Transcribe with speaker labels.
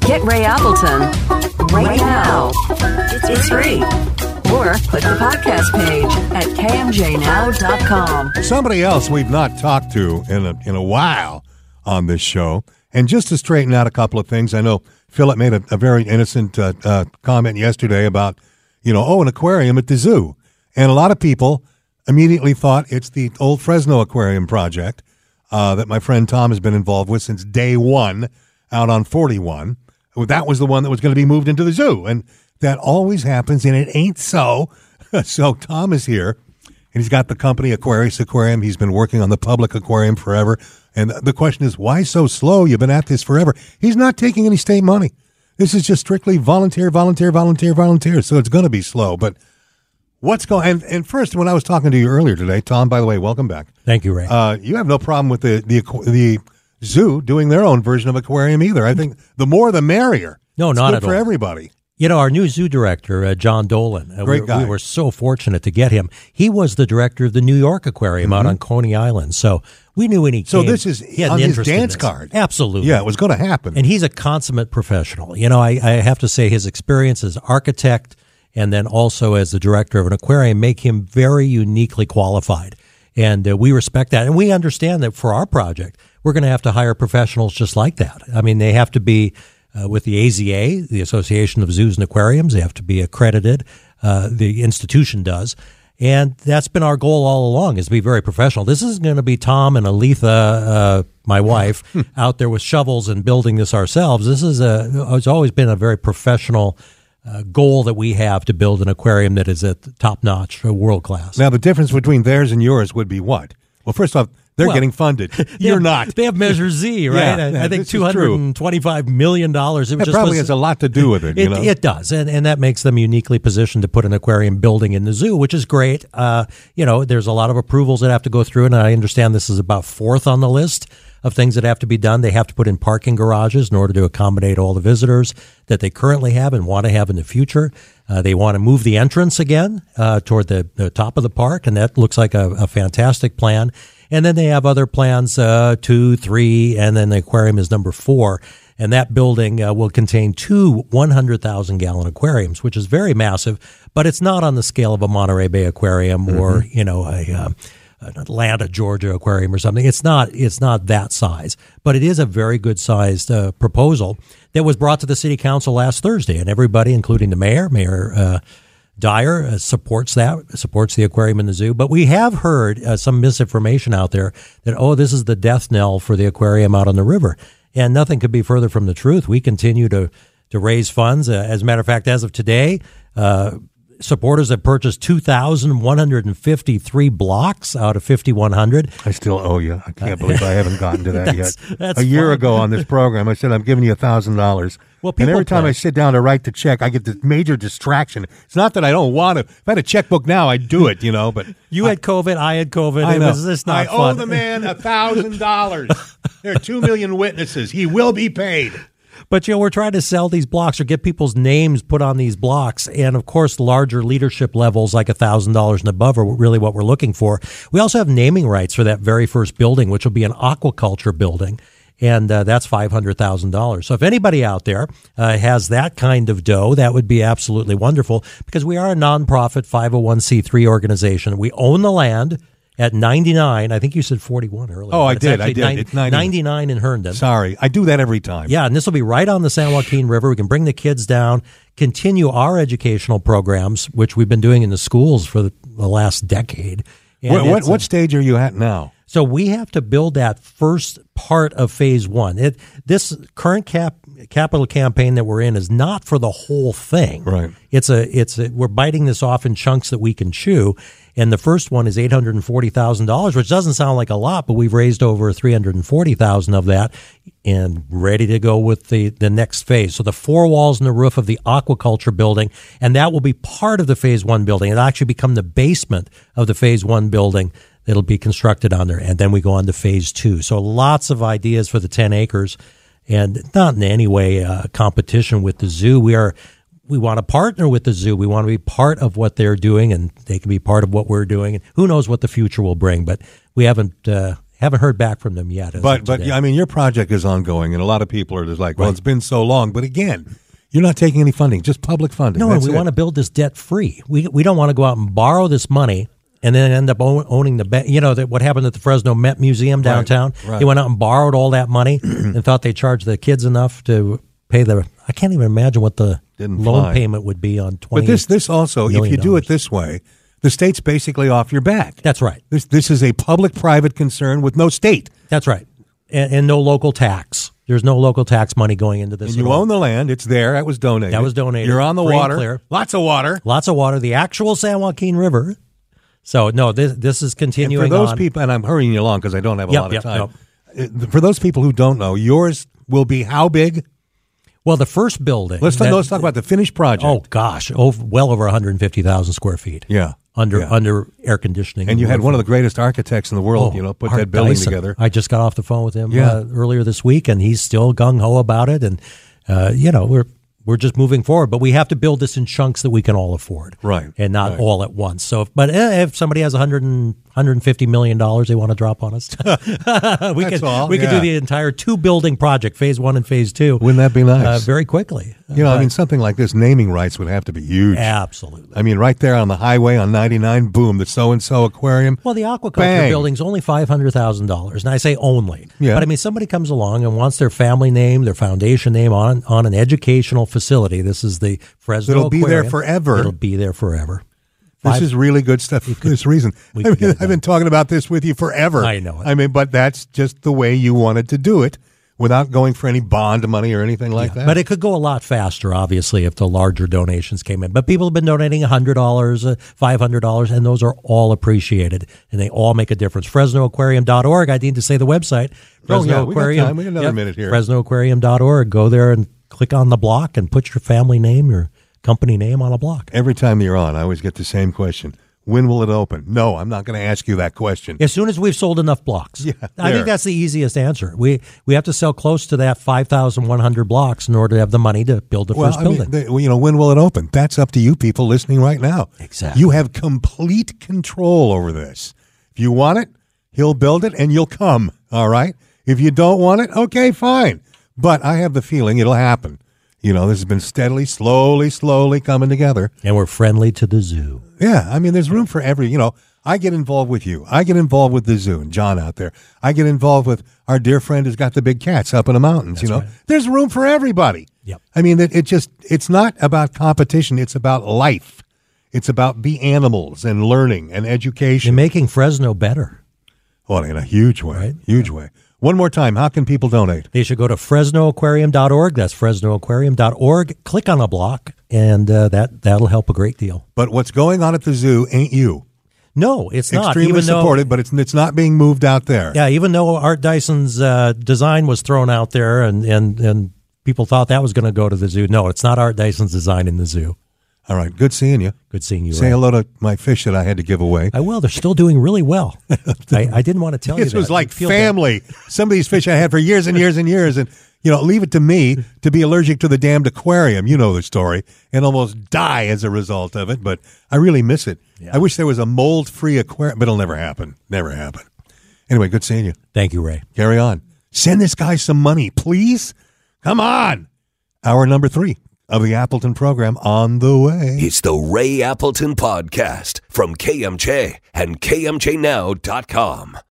Speaker 1: Get Ray Appleton right now. It's free. Or click the podcast page at kmjnow.com.
Speaker 2: Somebody else we've not talked to in a while on this show, and just to straighten out a couple of things, I know Philip made a very innocent comment yesterday about, an aquarium at the zoo. And a lot of people immediately thought it's the old Fresno Aquarium project that my friend Tom has been involved with since day one out on 41. That was the one that was going to be moved into the zoo. And that always happens, and it ain't so. So Tom is here, and he's got the company Aquarius Aquarium. He's been working on the public aquarium forever. And the question is, why so slow? You've been at this forever. He's not taking any state money. This is just strictly volunteer. So it's going to be slow. But what's going? And first, when I was talking to you earlier today, Tom, by the way, welcome back.
Speaker 3: Thank you, Ray.
Speaker 2: You have no problem with the zoo doing their own version of aquarium either. I think the more the merrier.
Speaker 3: No,
Speaker 2: it's
Speaker 3: not
Speaker 2: good
Speaker 3: at
Speaker 2: for
Speaker 3: all.
Speaker 2: Everybody.
Speaker 3: Our new zoo director, John Dolan,
Speaker 2: Great guy.
Speaker 3: We were so fortunate to get him. He was the director of the New York Aquarium out on Coney Island. So we knew when he came.
Speaker 2: So this is
Speaker 3: he had
Speaker 2: on
Speaker 3: an
Speaker 2: his
Speaker 3: interest in
Speaker 2: dance
Speaker 3: this.
Speaker 2: card.
Speaker 3: Absolutely.
Speaker 2: Yeah, it was going to happen.
Speaker 3: And he's a consummate professional. I have to say his experience as architect and then also as the director of an aquarium make him very uniquely qualified. And we respect that. And we understand that for our project, we're going to have to hire professionals just like that. I mean, they have to be with the AZA, the Association of Zoos and Aquariums. They have to be accredited. The institution does. And that's been our goal all along, is to be very professional. This isn't going to be Tom and Aletha, my wife, out there with shovels and building this ourselves. This is it's always been a very professional goal that we have to build an aquarium that is at top-notch, world class.
Speaker 2: Now, the difference between theirs and yours would be what? Well, first off, they're getting funded. You're not.
Speaker 3: They have Measure Z, right?
Speaker 2: Yeah,
Speaker 3: I think $225 million.
Speaker 2: It probably has a lot to do with it.
Speaker 3: It does, and that makes them uniquely positioned to put an aquarium building in the zoo, which is great. There's a lot of approvals that have to go through, and I understand this is about fourth on the list of things that have to be done. They have to put in parking garages in order to accommodate all the visitors that they currently have and want to have in the future. They want to move the entrance again toward the top of the park, and that looks like a fantastic plan. And then they have other plans, 2, 3, and then the aquarium is number 4. And that building will contain 2 100,000-gallon aquariums, which is very massive, but it's not on the scale of a Monterey Bay Aquarium or, an Atlanta, Georgia aquarium or something. It's not that size, but it is a very good sized proposal that was brought to the city council last Thursday, and everybody, including the Mayor Dyer, supports the aquarium in the zoo. But we have heard some misinformation out there that, this is the death knell for the aquarium out on the river. And nothing could be further from the truth. We continue to raise funds. As a matter of fact, as of today, supporters have purchased 2,153 blocks out of 5,100.
Speaker 2: I still owe you. I can't believe I haven't gotten to that yet.
Speaker 3: That's
Speaker 2: a year
Speaker 3: fun.
Speaker 2: ago on this program, I said I'm giving you $1,000.
Speaker 3: Well,
Speaker 2: and every time I sit down to write the check, I get this major distraction. It's not that I don't want to. If I had a checkbook now, I'd do it, But
Speaker 3: you had COVID, I had COVID.
Speaker 2: I know.
Speaker 3: It was just not
Speaker 2: I
Speaker 3: fun.
Speaker 2: owe the man $1,000. There are 2 million witnesses. He will be paid.
Speaker 3: But, we're trying to sell these blocks or get people's names put on these blocks. And, of course, larger leadership levels like $1,000 and above are really what we're looking for. We also have naming rights for that very first building, which will be an aquaculture building. And that's $500,000. So if anybody out there has that kind of dough, that would be absolutely wonderful, because we are a nonprofit 501c3 organization. We own the land at 99. I think you said 41 earlier.
Speaker 2: Oh, I did. It's
Speaker 3: 99 in Herndon.
Speaker 2: Sorry. I do that every time.
Speaker 3: Yeah, and this will be right on the San Joaquin River. We can bring the kids down, continue our educational programs, which we've been doing in the schools for the last decade.
Speaker 2: What stage are you at now?
Speaker 3: So we have to build that first part of phase 1. This current capital campaign that we're in is not for the whole thing.
Speaker 2: Right.
Speaker 3: We're biting this off in chunks that we can chew. And the first one is $840,000, which doesn't sound like a lot, but we've raised over $340,000 of that and ready to go with the next phase. So the 4 walls and the roof of the aquaculture building, and that will be part of the phase 1 building. It'll actually become the basement of the phase 1 building that'll be constructed on there. And then we go on to phase 2. So lots of ideas for the 10 acres, and not in any way competition with the zoo. We want to partner with the zoo. We want to be part of what they're doing, and they can be part of what we're doing. And who knows what the future will bring, but we haven't Haven't heard back from them yet.
Speaker 2: But I mean, your project is ongoing, and a lot of people are just like, well, it's been so long. But again, you're not taking any funding, just public funding.
Speaker 3: No, and we want to build this debt free. We don't want to go out and borrow this money and then end up owning the bank. You know, what happened at the Fresno Met Museum downtown?
Speaker 2: Right.
Speaker 3: They went out and borrowed all that money and thought they charged the kids enough to pay I can't even imagine what the loan payment would be on $20
Speaker 2: But this also, if you do it this way, the state's basically off your back.
Speaker 3: That's right.
Speaker 2: This is a public-private concern with no state.
Speaker 3: That's right. And no local tax. There's no local tax money going into this.
Speaker 2: And you own the land. It's there. That was donated. You're on the water.
Speaker 3: Clear.
Speaker 2: Lots of water.
Speaker 3: Lots of water. The actual San Joaquin River. So, no, this is continuing
Speaker 2: and for those
Speaker 3: on.
Speaker 2: people, and I'm hurrying you along because I don't have a lot of time. For those people who don't know, yours will be how big?
Speaker 3: Well, the first building.
Speaker 2: Let's talk about the finished project.
Speaker 3: Oh, gosh. Well over 150,000 square feet.
Speaker 2: Yeah.
Speaker 3: Under air conditioning.
Speaker 2: And you had one of the greatest architects in the world, put
Speaker 3: Art
Speaker 2: that building
Speaker 3: Dyson.
Speaker 2: together.
Speaker 3: I just got off the phone with him earlier this week, and he's still gung-ho about it. And, we're just moving forward. But we have to build this in chunks that we can all afford.
Speaker 2: Right.
Speaker 3: And not all at once. So, but if somebody has $150 million they want to drop on us, we could do the entire 2-building project, phase 1 and phase 2.
Speaker 2: Wouldn't that be nice?
Speaker 3: Very quickly.
Speaker 2: I mean, something like this, naming rights would have to be huge.
Speaker 3: Absolutely.
Speaker 2: I mean, right there on the highway on 99, boom, the so-and-so aquarium.
Speaker 3: Well, the aquaculture
Speaker 2: bang.
Speaker 3: building's only $500,000, and I say only.
Speaker 2: Yeah.
Speaker 3: But I mean, somebody comes along and wants their family name, their foundation name on an educational facility. This is the Fresno
Speaker 2: It'll be
Speaker 3: Aquarium.
Speaker 2: there forever.
Speaker 3: It'll be there forever.
Speaker 2: This is really good stuff for this reason. I've been talking about this with you forever.
Speaker 3: I know it.
Speaker 2: I mean, but that's just the way you wanted to do it without going for any bond money or anything like that.
Speaker 3: But it could go a lot faster, obviously, if the larger donations came in. But people have been donating $100, $500, and those are all appreciated, and they all make a difference. FresnoAquarium.org. I need to say the website. Fresno
Speaker 2: we
Speaker 3: Aquarium.
Speaker 2: got time. We got another minute here.
Speaker 3: FresnoAquarium.org. Go there and click on the block and put your family name, your company name on a block.
Speaker 2: Every time you're on, I always get the same question. When will it open? No, I'm not going to ask you that question.
Speaker 3: As soon as we've sold enough blocks.
Speaker 2: Yeah,
Speaker 3: I think that's the easiest answer. We have to sell close to that 5,100 blocks in order to have the money to build the first building.
Speaker 2: When will it open? That's up to you people listening right now.
Speaker 3: Exactly.
Speaker 2: You have complete control over this. If you want it, he'll build it and you'll come, all right? If you don't want it, okay, fine. But I have the feeling it'll happen. This has been steadily, slowly coming together.
Speaker 3: And we're friendly to the zoo.
Speaker 2: Yeah, I mean, there's room for I get involved with you. I get involved with the zoo and John out there. I get involved with our dear friend who's got the big cats up in the mountains,
Speaker 3: That's right.
Speaker 2: There's room for everybody.
Speaker 3: Yep.
Speaker 2: I mean, it's not about competition. It's about life. It's about be animals and learning and education.
Speaker 3: You're making Fresno better.
Speaker 2: Well, in a huge way,
Speaker 3: Right?
Speaker 2: huge way. One more time, how can people donate?
Speaker 3: They should go to FresnoAquarium.org. That's FresnoAquarium.org. Click on a block, and that'll help a great deal.
Speaker 2: But what's going on at the zoo ain't you.
Speaker 3: No, it's not.
Speaker 2: Extremely
Speaker 3: Even though,
Speaker 2: supported, but it's not being moved out there.
Speaker 3: yeah, even though Art Dyson's design was thrown out there, and people thought that was going to go to the zoo. No, it's not Art Dyson's design in the zoo.
Speaker 2: All right, good seeing you.
Speaker 3: Good seeing you.
Speaker 2: Say
Speaker 3: Ray.
Speaker 2: hello to my fish that I had to give away.
Speaker 3: I will. They're still doing really well. I didn't want to tell you
Speaker 2: This
Speaker 3: that.
Speaker 2: was like
Speaker 3: I feel bad.
Speaker 2: family. Some of these fish I had for years and years and years, and leave it to me to be allergic to the damned aquarium. You know the story, and almost die as a result of it. But I really miss it.
Speaker 3: Yeah.
Speaker 2: I wish there was a mold-free aquarium, but it'll never happen. Never happen. Anyway, good seeing you.
Speaker 3: Thank you, Ray.
Speaker 2: Carry on. Send this guy some money, please. Come on. Hour number 3 of the Appleton program on the way.
Speaker 4: It's the Ray Appleton Podcast from KMJ and KMJNow.com.